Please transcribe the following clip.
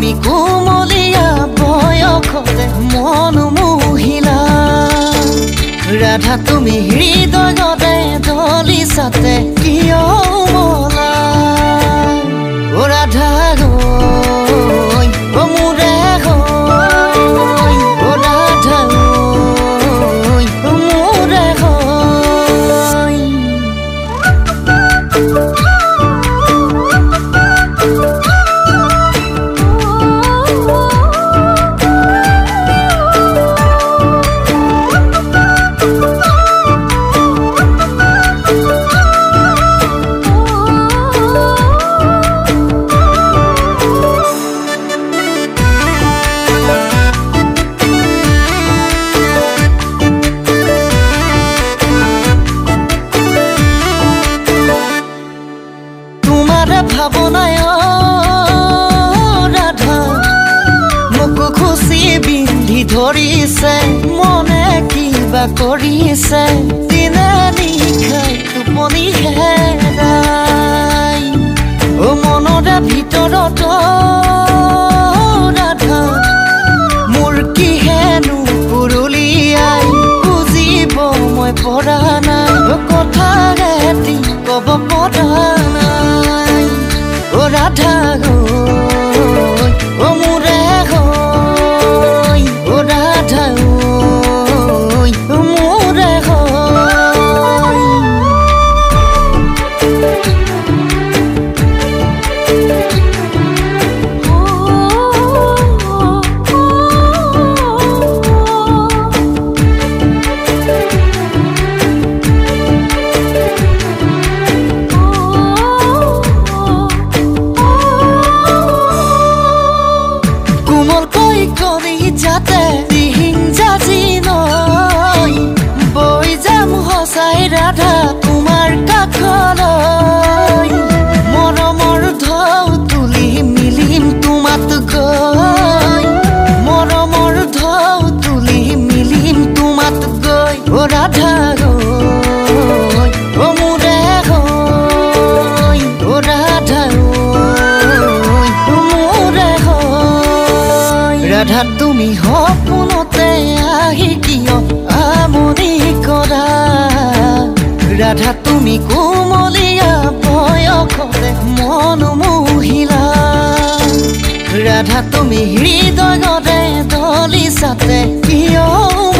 তুমি কোমলীয়া বয়সতে মন মোহিলা ৰাধা তুমি হৃদয়তে দলিছাতে কিয় মলা ও ৰাধা গৈ ও মোৰে গৈ ও ৰাধা গৈ ও মোৰে গৈ ভাবনায় ৰাধা মোক খুচি বিন্ধি ধৰিছে মনে কিবা কৰিছে দিনে নিশাই টোপনি হেৰাই ও মনৰে ভিতৰত ৰাধা মোৰ কিহেনো পুৰুলিয়াই বুজিব মই পৰা নাই কথা এটি ক'ব পৰা নাই ও ৰাধা গৈ ও মোৰে গৈ ও ৰাধা গৈ ও মোৰে গৈ যাতে দিহিং যাজি নয় বৈ যাম সঁচাই ৰাধা তোমাৰ কাষলৈ মৰমৰ ঢৌ তুলি মিলিম তোমাত গৈ মৰমৰ ঢৌ তুলি মিলিম তোমাত গৈ ও ৰাধা গৈ ও মোৰে গৈ ও ৰাধা গৈ ও মোৰে গৈ ৰাধা তুমি সপোনতে আহি কিয় আমনি কৰা ৰাধা তুমি কোমলীয়া বয়সতে মন মোহিলা ৰাধা তুমি হৃদয়তে দলিছাতে কিয়